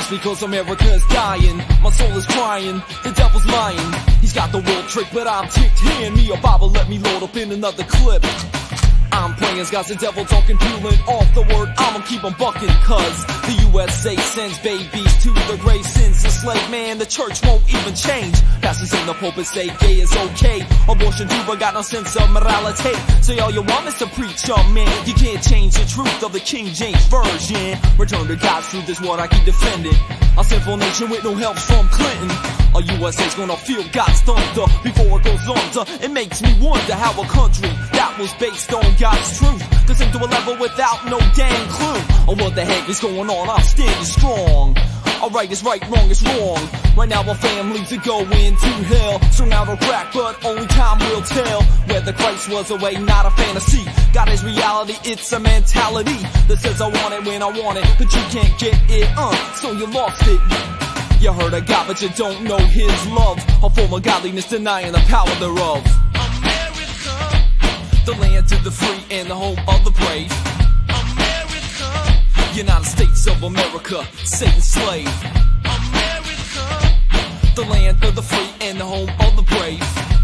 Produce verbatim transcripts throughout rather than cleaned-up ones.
lost because America is dying. My soul is crying, the devil's lying. He's got the world trick, but I'm ticked. Hand me a Bible, let me load up in another clip. I'm praying, God's the devil talking, peeling off the word. I'ma keep on bucking, cause the U S A sends babies to the grave. Sins a slave, man, the church won't even change. Pastors in the pulpit say gay is okay. Abortion too, but got no sense of morality. Say all you want is to preach, oh man. You can't change the truth of the King James Version. Return to God's truth is what I keep defending. A sinful nation with no help from Clinton. A U S A's gonna feel God's thunder before it goes under. It makes me wonder how a country that was based on God's truth could sink to a level without no dang clue on what the heck is going on. I'm standing strong. Alright, it's right, wrong is wrong. Right now our families are going to hell. Strung out on crack, but only time will tell whether Christ was a way, not a fantasy. God is reality, it's a mentality that says I want it when I want it, but you can't get it, uh, so you lost it. You heard of God, but you don't know His love. A form of godliness denying the power thereof. America, the land of the free and the home of the brave. America, United States of America, Satan's slave. America, the land of the free and the home of the brave.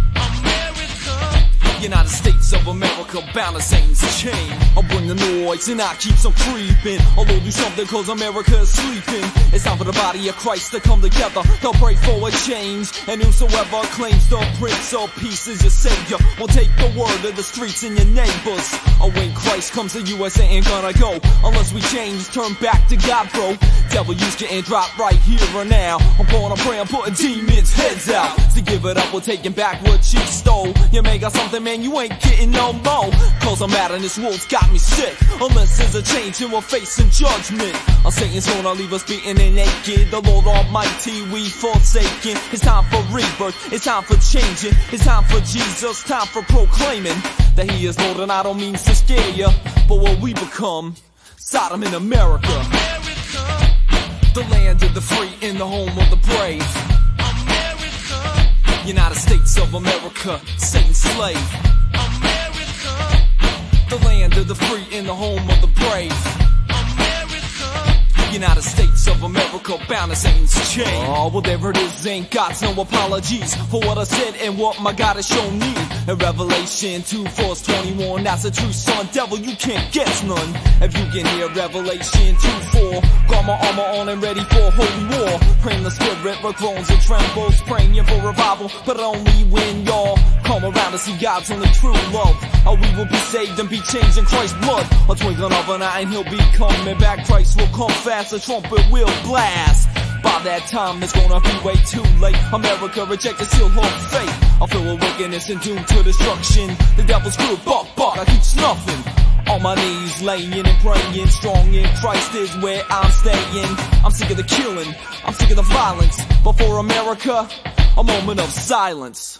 United States of America, bound to Satan's chain. I'll bring the noise and I keep on creeping. I'll do something cause America is sleeping. It's time for the body of Christ to come together. They'll pray for a change, and whosoever claims the Prince of Peace is your savior will take the word of the streets and your neighbors. Oh, when Christ comes, the U S A ain't gonna go unless we change, turn back to God, bro. Devil used to and drop right here or now. I'm going to pray and putting demons' heads out. To give it up, we're taking back what you stole. You make us something, man, you ain't getting no more. Cause I'm mad and this world's got me sick. Unless there's a change and we're facing judgment. Our Satan's gonna leave us beaten and naked. The Lord Almighty we forsaken. It's time for rebirth, it's time for changing. It's time for Jesus, time for proclaiming that He is Lord, and I don't mean to scare ya, but what we become, Sodom in America. America, the land of the free and the home of the brave. America, United States of America, Satan's slave. America, the land of the free and the home of the brave. America, United States of America, bound to Satan's chain. Oh, well there it is, ain't got no apologies for what I said and what my God has shown me. In Revelation two, verse twenty-one, that's a true son. Devil, you can't guess none. If you can hear Revelation two, four, got my armor on and ready for holy war. Praying the spirit with groans and trembles, praying for revival, but only when y'all come around to see God's only true love. Or we will be saved and be changed in Christ's blood. A twinkling of an eye and He'll be coming back. Christ will come fast, the trumpet will blast. By that time it's gonna be way too late. America rejected, still her fate. I feel a wickedness and doomed to destruction. The devil's good, buck, buck, I keep snuffing. On my knees, laying and praying. Strong in Christ is where I'm staying. I'm sick of the killing, I'm sick of the violence. But for America, a moment of silence.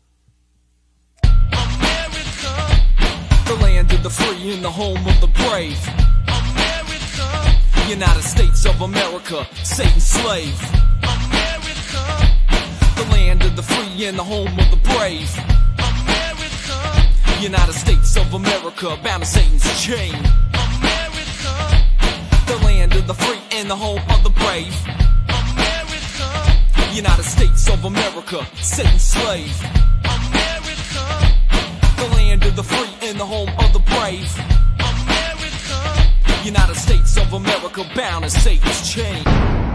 America, the land of the free and the home of the brave. America, United States of America, Satan's slave. America, the land of the free and the home of the brave. America, United States of America, bound to Satan's chain. America, the land of the free and the home of the brave. America, United States of America, Satan's slave. America, the land of the free and the home of the brave. America, United States of America, bound to Satan's chain.